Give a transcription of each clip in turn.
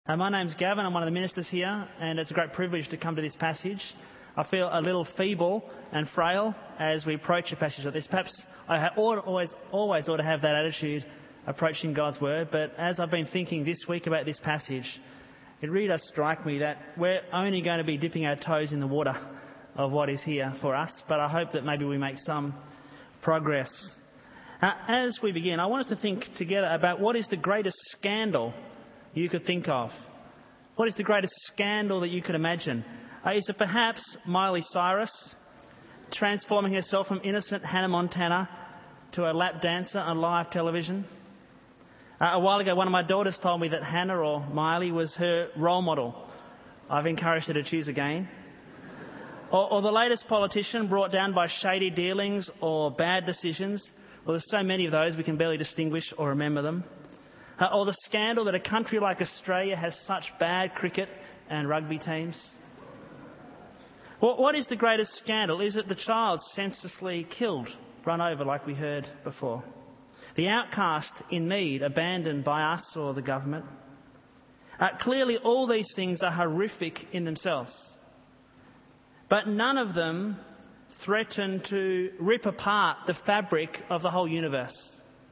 My name's Gavin. I'm one of the ministers here, and it's a great privilege to come to this passage. I feel a little feeble and frail as we approach a passage like this. Perhaps I always ought to have that attitude approaching God's Word, but as I've been thinking this week about this passage, it really does strike me that we're only going to be dipping our toes in the water of what is here for us, but I hope that maybe we make some progress. As we begin, I want us to think together about what is the greatest scandal you could think of. What is the greatest scandal that you could imagine? Is it perhaps Miley Cyrus transforming herself from innocent Hannah Montana to a lap dancer on live television? A while ago, one of my daughters told me that Hannah or Miley was her role model. I've encouraged her to choose again. Or the latest politician brought down by shady dealings or bad decisions. Well, there's so many of those we can barely distinguish or remember them. Or the scandal that a country like Australia has such bad cricket and rugby teams. Well, what is the greatest scandal? Is it the child senselessly killed, run over like we heard before? The outcast in need, abandoned by us or the government? Clearly all these things are horrific in themselves. But none of them threaten to rip apart the fabric of the whole universe.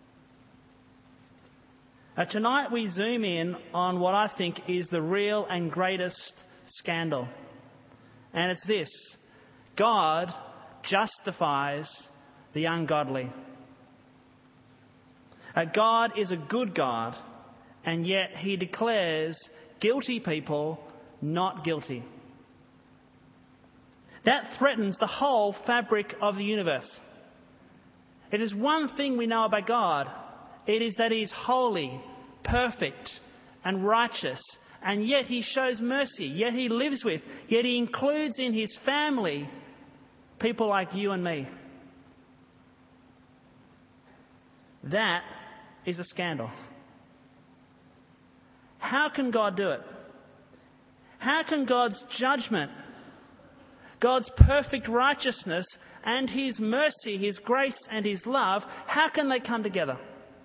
Tonight we zoom in on what I think is the real and greatest scandal. And it's this: God justifies the ungodly. God is a good God, and yet he declares guilty people not guilty. That threatens the whole fabric of the universe. It is one thing we know about God. It is that he is holy, perfect and righteous, and yet he shows mercy, yet he lives with, yet he includes in his family people like you and me. That is a scandal. How can God do it? How can God's judgment, God's perfect righteousness and his mercy, his grace and his love, how can they come together?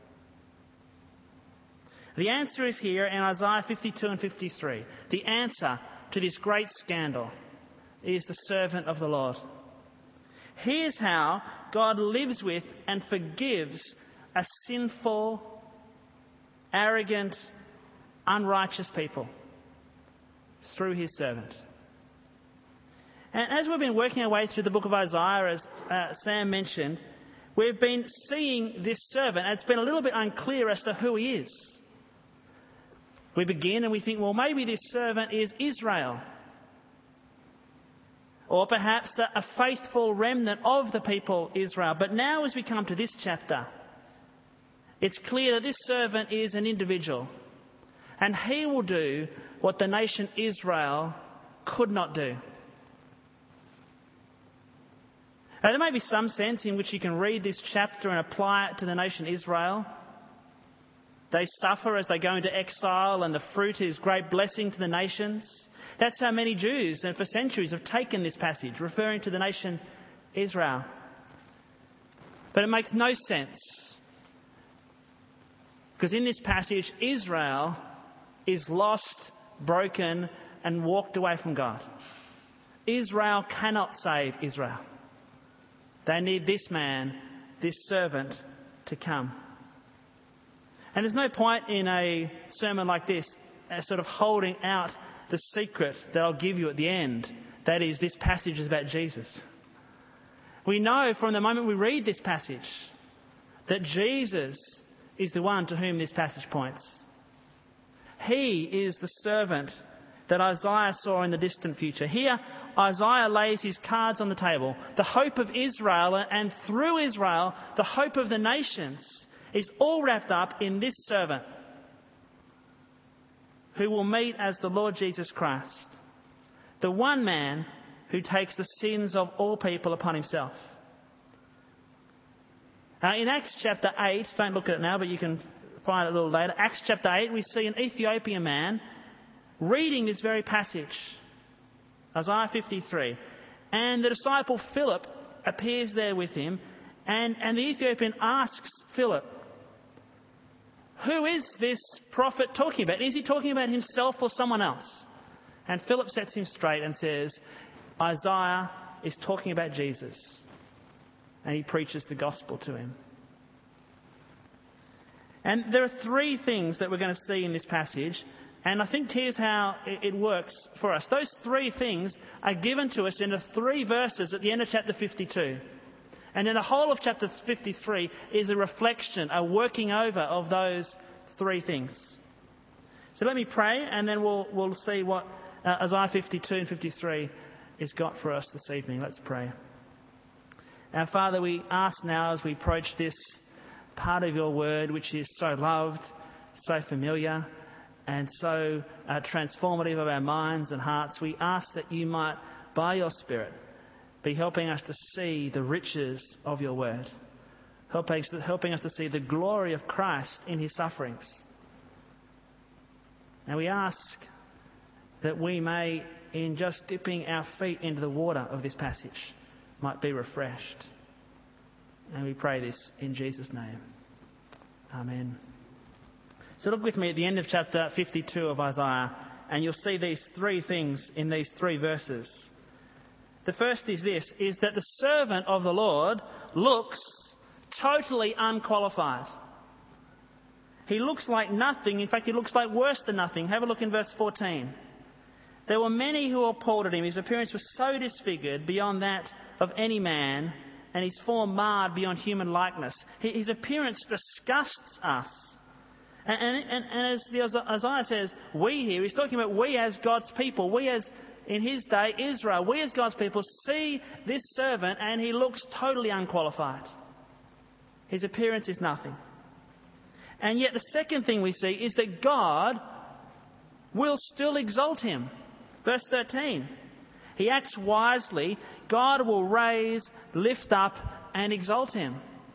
The answer is here in Isaiah 52 and 53. The answer to this great scandal is the servant of the Lord. Here's how God lives with and forgives a sinful, arrogant, unrighteous people through his servant. And as we've been working our way through the book of Isaiah, as Sam mentioned, we've been seeing this servant, and it's been a little bit unclear as to who he is. We begin and we think, well, maybe this servant is Israel. Or perhaps a faithful remnant of the people Israel. But now as we come to this chapter, it's clear that this servant is an individual. And he will do what the nation Israel could not do. Now, there may be some sense in which you can read this chapter and apply it to the nation Israel. They suffer as they go into exile, and the fruit is great blessing to the nations. That's how many Jews, and for centuries, have taken this passage, referring to the nation Israel. But it makes no sense, because in this passage, Israel is lost, broken, and walked away from God. Israel cannot save Israel. They need this man, this servant, to come. And there's no point in a sermon like this as sort of holding out the secret that I'll give you at the end. That is, this passage is about Jesus. We know from the moment we read this passage that Jesus is the one to whom this passage points. He is the servant that Isaiah saw in the distant future. Here, Isaiah lays his cards on the table. The hope of Israel, and through Israel, the hope of the nations, is all wrapped up in this servant who will meet as the Lord Jesus Christ, the one man who takes the sins of all people upon himself. In Acts chapter 8, don't look at it now, but you can find it a little later. Acts chapter 8, we see an Ethiopian man reading this very passage, Isaiah 53. And the disciple Philip appears there with him, and the Ethiopian asks Philip, who is this prophet talking about? Is he talking about himself or someone else? And Philip sets him straight and says, Isaiah is talking about Jesus. And he preaches the gospel to him. And there are three things that we're going to see in this passage. And I think here's how it works for us. Those three things are given to us in the 3 verses at the end of chapter 52. And then the whole of chapter 53 is a reflection, a working over of those 3 things. So let me pray, and then we'll see what Isaiah 52 and 53 has got for us this evening. Let's pray. Our Father, we ask now as we approach this part of your word, which is so loved, so familiar, and so transformative of our minds and hearts, we ask that you might, by your Spirit, be helping us to see the riches of your word, helping us to see the glory of Christ in his sufferings. And we ask that we may, in just dipping our feet into the water of this passage, might be refreshed. And we pray this in Jesus' name. Amen. So look with me at the end of chapter 52 of Isaiah, and you'll see these 3 things in these 3 verses. The first is this, is that the servant of the Lord looks totally unqualified. He looks like nothing. In fact, he looks like worse than nothing. Have a look in verse 14. There were many who appalled at him. His appearance was so disfigured beyond that of any man, and his form marred beyond human likeness. His appearance disgusts us. And as Isaiah says, we here, he's talking about we as God's people, we as, in his day, Israel, we as God's people see this servant and he looks totally unqualified. His appearance is nothing. And yet the second thing we see is that God will still exalt him. Verse 13. He acts wisely. God will raise, lift up and exalt him.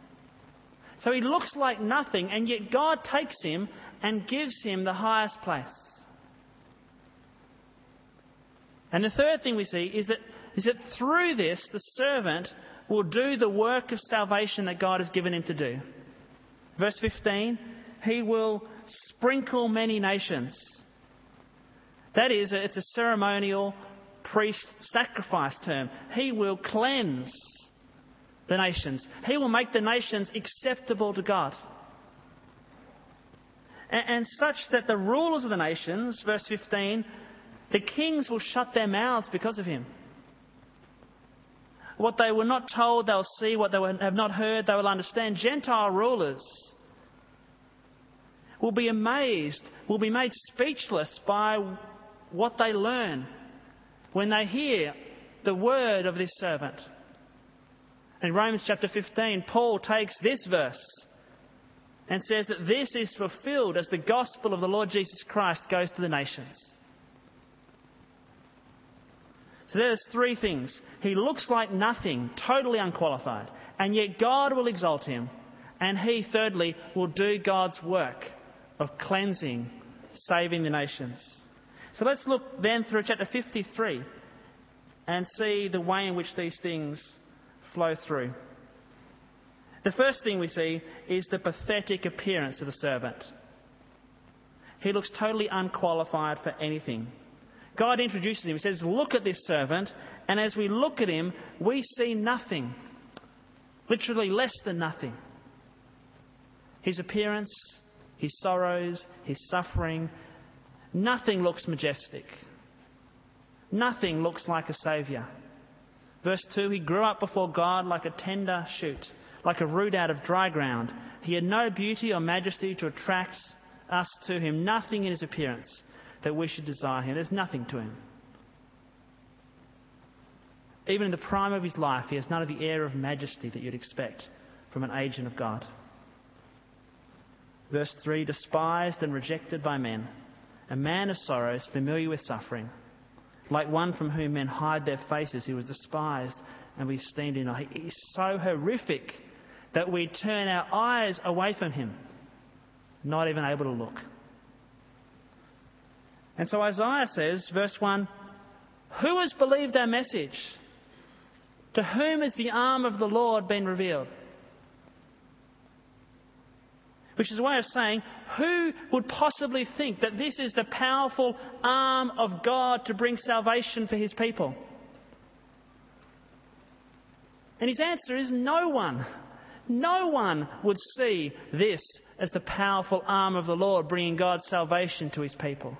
So he looks like nothing, and yet God takes him and gives him the highest place. And the third thing we see is that through this, the servant will do the work of salvation that God has given him to do. Verse 15, he will sprinkle many nations. That is, it's a ceremonial priest sacrifice term. He will cleanse the nations. He will make the nations acceptable to God. And such that the rulers of the nations, verse 15, the kings will shut their mouths because of him. What they were not told, they'll see. What they have not heard, they will understand. Gentile rulers will be amazed, will be made speechless by what they learn when they hear the word of this servant. In Romans chapter 15, Paul takes this verse and says that this is fulfilled as the gospel of the Lord Jesus Christ goes to the nations. So there's 3 things. He looks like nothing, totally unqualified, and yet God will exalt him. And he, thirdly, will do God's work of cleansing, saving the nations. So let's look then through chapter 53 and see the way in which these things flow through. The first thing we see is the pathetic appearance of the servant. He looks totally unqualified for anything. God introduces him. He says, look at this servant, and as we look at him, we see nothing. Literally less than nothing. His appearance, his sorrows, his suffering, nothing looks majestic. Nothing looks like a saviour. Verse 2, he grew up before God like a tender shoot, like a root out of dry ground. He had no beauty or majesty to attract us to him, nothing in his appearance that we should desire him. There's nothing to him. Even in the prime of his life, he has none of the air of majesty that you'd expect from an agent of God. Verse 3, despised and rejected by men, a man of sorrows, familiar with suffering. Like one from whom men hide their faces, he was despised and we esteemed him not. He is so horrific that we turn our eyes away from him, not even able to look. And so Isaiah says, verse 1, who has believed our message? To whom has the arm of the Lord been revealed? which is a way of saying, who would possibly think that this is the powerful arm of God to bring salvation for his people? And his answer is no one. No one would see this as the powerful arm of the Lord bringing God's salvation to his people.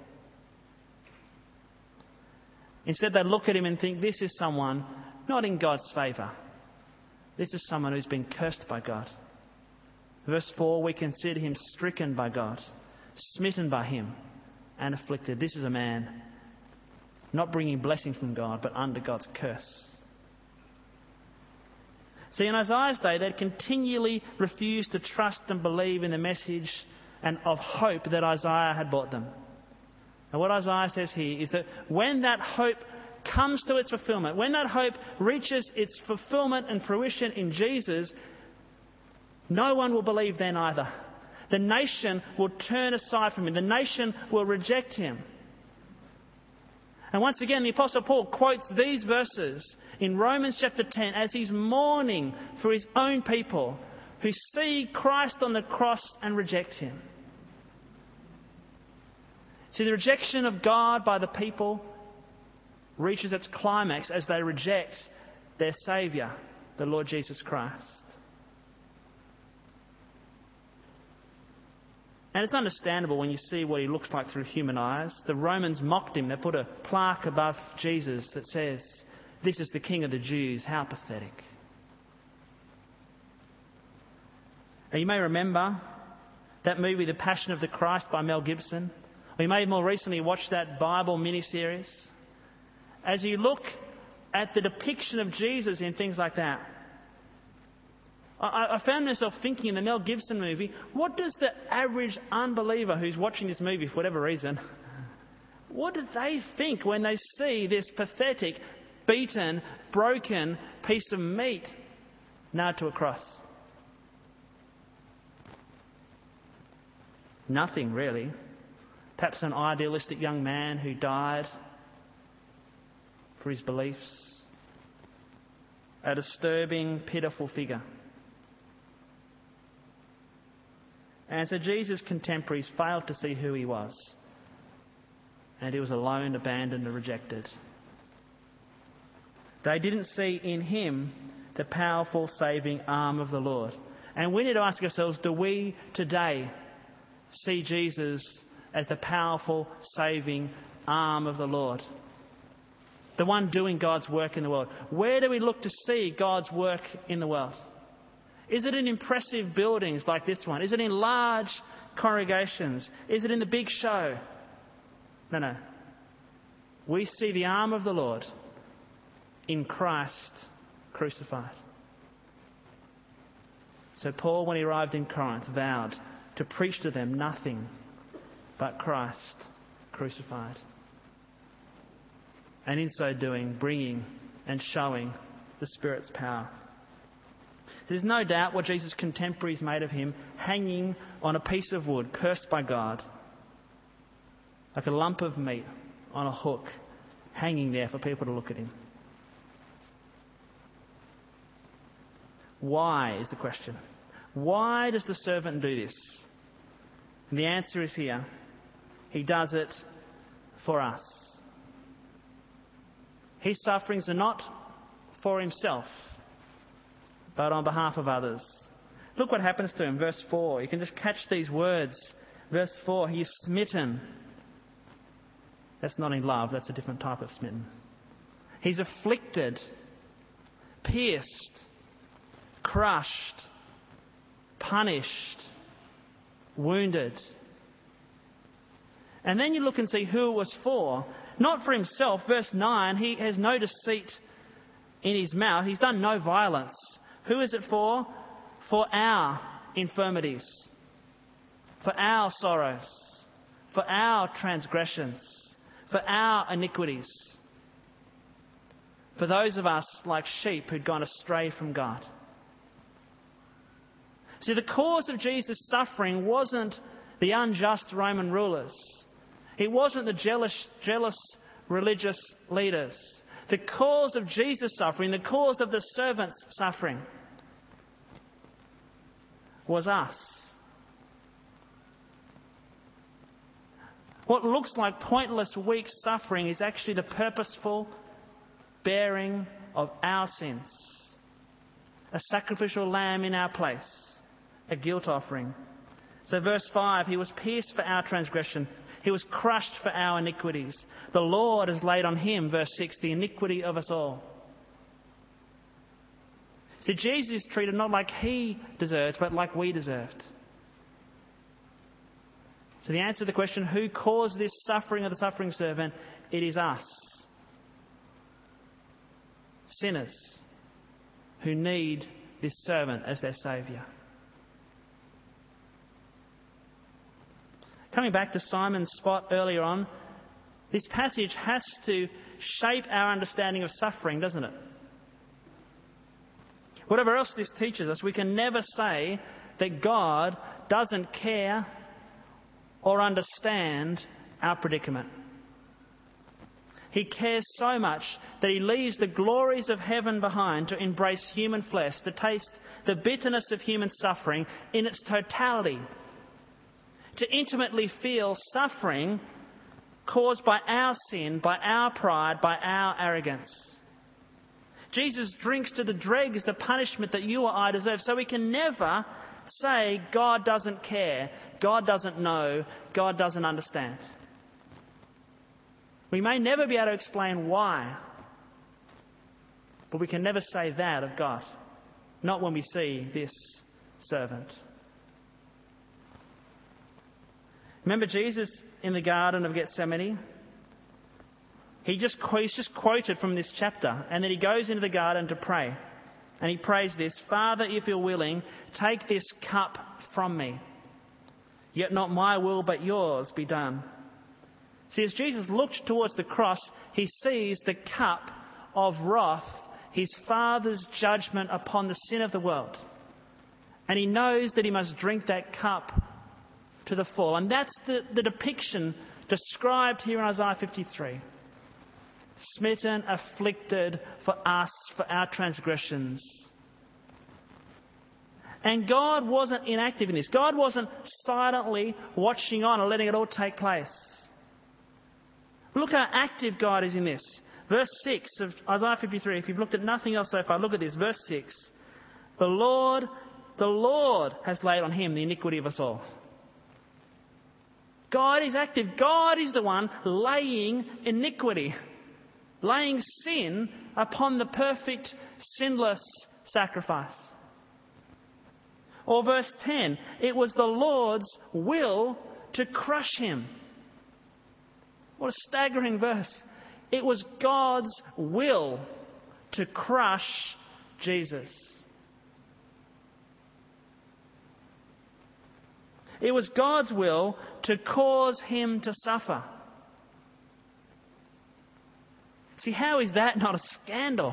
Instead, they look at him and think, this is someone not in God's favour. This is someone who's been cursed by God. Verse 4, we consider him stricken by God, smitten by him, and afflicted. This is a man not bringing blessing from God, but under God's curse. See, in Isaiah's day, they'd continually refused to trust and believe in the message and of hope that Isaiah had brought them. And what Isaiah says here is that when that hope comes to its fulfillment, when that hope reaches its fulfillment and fruition in Jesus, no one will believe then either. The nation will turn aside from him. The nation will reject him. And once again, the Apostle Paul quotes these verses in Romans chapter 10 as he's mourning for his own people who see Christ on the cross and reject him. See, the rejection of God by the people reaches its climax as they reject their Saviour, the Lord Jesus Christ. And it's understandable when you see what he looks like through human eyes. The Romans mocked him. They put a plaque above Jesus that says, "This is the King of the Jews." How pathetic. And you may remember that movie, The Passion of the Christ by Mel Gibson. Or you may have more recently watched that Bible miniseries. As you look at the depiction of Jesus in things like that, I found myself thinking in the Mel Gibson movie, what does the average unbeliever who's watching this movie for whatever reason, what do they think when they see this pathetic, beaten, broken piece of meat nailed to a cross? Nothing really. Perhaps an idealistic young man who died for his beliefs. A disturbing, pitiful figure. And so Jesus' contemporaries failed to see who he was. And he was alone, abandoned and rejected. They didn't see in him the powerful saving arm of the Lord. And we need to ask ourselves, do we today see Jesus as the powerful saving arm of the Lord? The one doing God's work in the world. Where do we look to see God's work in the world? Is it in impressive buildings like this one? Is it in large congregations? Is it in the big show? No. We see the arm of the Lord in Christ crucified. So Paul, when he arrived in Corinth, vowed to preach to them nothing but Christ crucified. And in so doing, bringing and showing the Spirit's power. There's no doubt what Jesus' contemporaries made of him, hanging on a piece of wood, cursed by God, like a lump of meat on a hook, hanging there for people to look at him. Why is the question? Why does the servant do this? And the answer is here. He does it for us. His sufferings are not for himself, but on behalf of others. Look what happens to him. Verse 4. You can just catch these words. Verse 4. He is smitten. That's not in love. That's a different type of smitten. He's afflicted, pierced, crushed, punished, wounded. And then you look and see who it was for. Not for himself. Verse 9. He has no deceit in his mouth. He's done no violence. Who is it for? For our infirmities, for our sorrows, for our transgressions, for our iniquities, for those of us like sheep who'd gone astray from God. See, the cause of Jesus' suffering wasn't the unjust Roman rulers. It wasn't the jealous religious leaders. The cause of Jesus' suffering, the cause of the servant's suffering, was us. What looks like pointless, weak suffering is actually the purposeful bearing of our sins. A sacrificial lamb in our place, a guilt offering. So verse 5, he was pierced for our transgression. He was crushed for our iniquities. The Lord has laid on him, verse 6, the iniquity of us all. See, Jesus is treated not like he deserved, but like we deserved. So the answer to the question, who caused this suffering of the suffering servant? It is us. Sinners who need this servant as their saviour. Coming back to Simon's spot earlier on, this passage has to shape our understanding of suffering, doesn't it? Whatever else this teaches us, we can never say that God doesn't care or understand our predicament. He cares so much that he leaves the glories of heaven behind to embrace human flesh, to taste the bitterness of human suffering in its totality, to intimately feel suffering caused by our sin, by our pride, by our arrogance. Jesus drinks to the dregs the punishment that you or I deserve, so we can never say God doesn't care, God doesn't know, God doesn't understand. We may never be able to explain why, but we can never say that of God. Not when we see this servant. Remember Jesus in the Garden of Gethsemane? He's just quoted from this chapter, and then he goes into the garden to pray. And he prays this, Father, if you're willing, take this cup from me. Yet not my will, but yours be done. See, as Jesus looked towards the cross, he sees the cup of wrath, his Father's judgment upon the sin of the world. And he knows that he must drink that cup to the full. And that's the depiction described here in Isaiah 53. Smitten, afflicted for us, for our transgressions. And God wasn't inactive in this. God wasn't silently watching on and letting it all take place. Look how active God is in this. Verse 6 of Isaiah 53, if you've looked at nothing else so far, look at this. Verse 6. The Lord has laid on him the iniquity of us all. God is active. God is the one laying iniquity, laying sin upon the perfect, sinless sacrifice. Or verse 10, it was the Lord's will to crush him. What a staggering verse. It was God's will to crush Jesus. It was God's will to cause him to suffer. See, how is that not a scandal?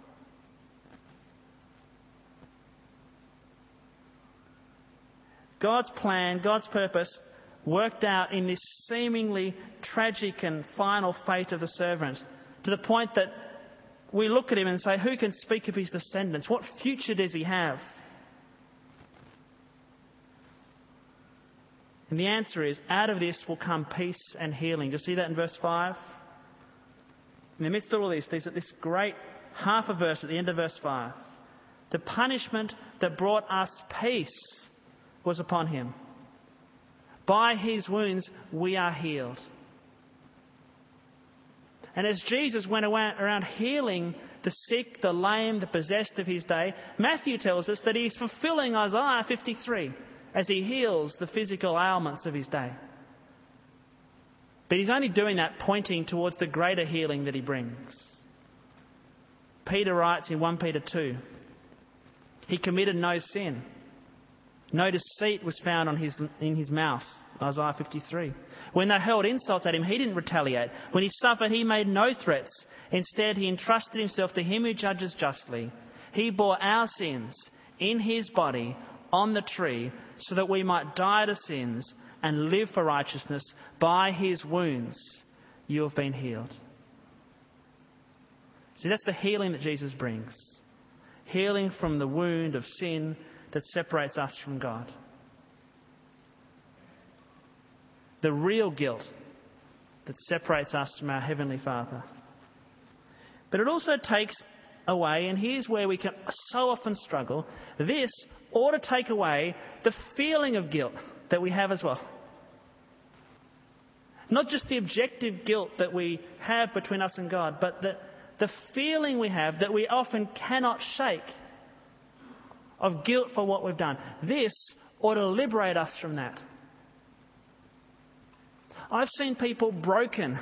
God's plan, God's purpose worked out in this seemingly tragic and final fate of the servant, to the point that we look at him and say, who can speak of his descendants? What future does he have? And the answer is, out of this will come peace and healing. Do you see that in verse 5? In the midst of all this great half a verse at the end of verse 5. The punishment that brought us peace was upon him. By his wounds we are healed. And as Jesus went around healing the sick, the lame, the possessed of his day, Matthew tells us that he's fulfilling Isaiah 53 as he heals the physical ailments of his day. But he's only doing that pointing towards the greater healing that he brings. Peter writes in 1 Peter 2, he committed no sin. No deceit was found in his mouth, Isaiah 53. When they hurled insults at him, he didn't retaliate. When he suffered, he made no threats. Instead, he entrusted himself to him who judges justly. He bore our sins in his body on the tree so that we might die to sins and live for righteousness. By his wounds you have been healed. See, that's the healing that Jesus brings. Healing from the wound of sin that separates us from God. The real guilt that separates us from our Heavenly Father. But it also takes away, and here's where we can so often struggle, this ought to take away the feeling of guilt that we have as well. Not just the objective guilt that we have between us and God, but the feeling we have that we often cannot shake of guilt for what we've done. This ought to liberate us from that. I've seen people broken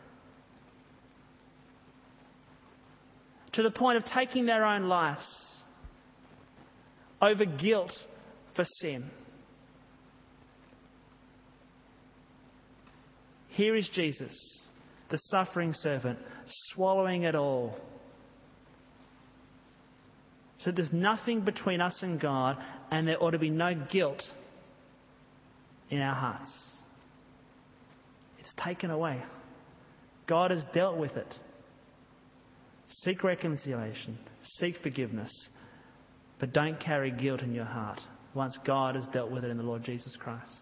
to the point of taking their own lives over guilt for sin. Here is Jesus, the suffering servant, swallowing it all. So there's nothing between us and God, and there ought to be no guilt in our hearts. It's taken away. God has dealt with it. Seek reconciliation, seek forgiveness, but don't carry guilt in your heart once God has dealt with it in the Lord Jesus Christ.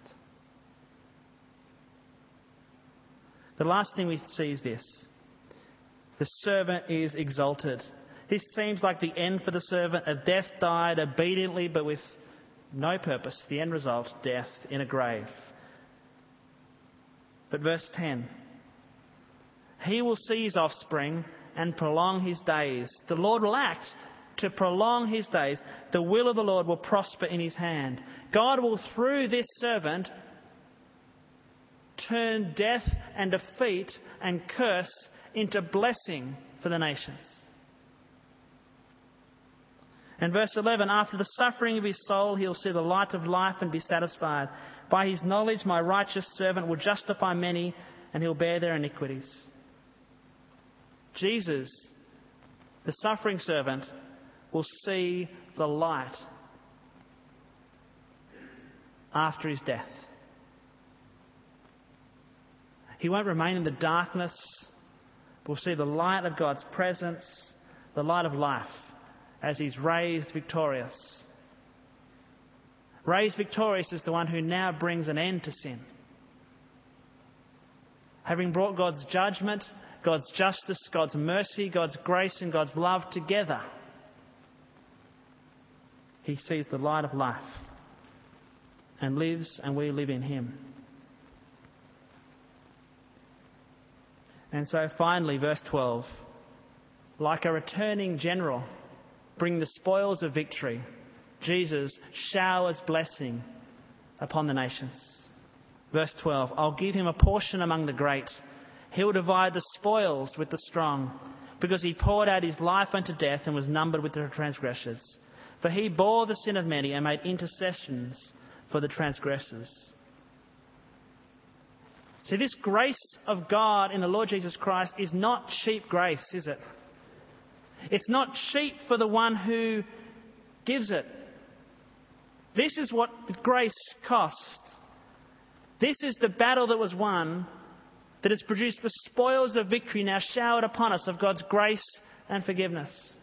The last thing we see is this. The servant is exalted. This seems like the end for the servant. A death died obediently but with no purpose. The end result, death in a grave. But verse 10. He will see his offspring and prolong his days. The Lord will act to prolong his days. The will of the Lord will prosper in his hand. God will, through this servant, turn death and defeat and curse into blessing for the nations. And verse 11, after the suffering of his soul, he'll see the light of life and be satisfied. By his knowledge, my righteous servant will justify many, and he'll bear their iniquities. Jesus, the suffering servant, will see the light after his death. He won't remain in the darkness. We'll see the light of God's presence, the light of life, as he's raised victorious. Raised victorious is the one who now brings an end to sin. Having brought God's judgment, God's justice, God's mercy, God's grace and God's love together, he sees the light of life and lives, and we live in him. And so finally, verse 12, like a returning general, bring the spoils of victory, Jesus showers blessing upon the nations. Verse 12, I'll give him a portion among the great. He'll divide the spoils with the strong, because he poured out his life unto death and was numbered with the transgressors. For he bore the sin of many and made intercessions for the transgressors. See, this grace of God in the Lord Jesus Christ is not cheap grace, is it? It's not cheap for the one who gives it. This is what grace cost. This is the battle that was won, that has produced the spoils of victory now showered upon us of God's grace and forgiveness.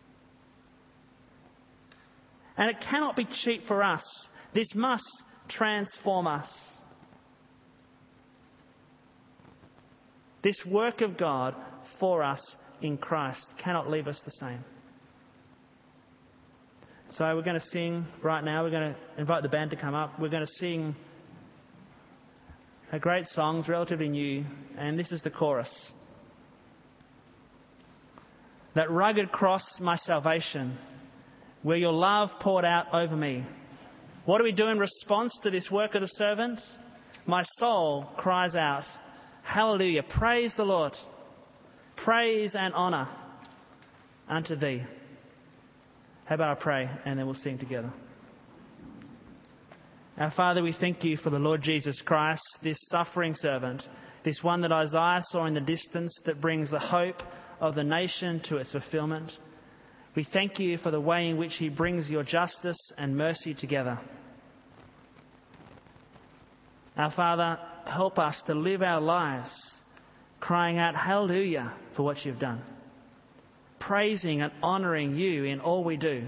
And it cannot be cheap for us. This must transform us. This work of God for us in Christ cannot leave us the same. So we're going to sing right now. We're going to invite the band to come up. We're going to sing a great song, it's relatively new, and this is the chorus. That rugged cross, my salvation, where your love poured out over me. What do we do in response to this work of the servant? My soul cries out, hallelujah, praise the Lord. Praise and honour unto thee. How about I pray and then we'll sing together. Our Father, we thank you for the Lord Jesus Christ, this suffering servant, this one that Isaiah saw in the distance that brings the hope of the nation to its fulfilment. We thank you for the way in which he brings your justice and mercy together. Our Father, help us to live our lives crying out hallelujah for what you've done, praising and honouring you in all we do,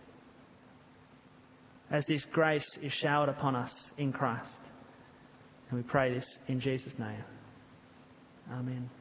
as this grace is showered upon us in Christ. And we pray this in Jesus' name. Amen.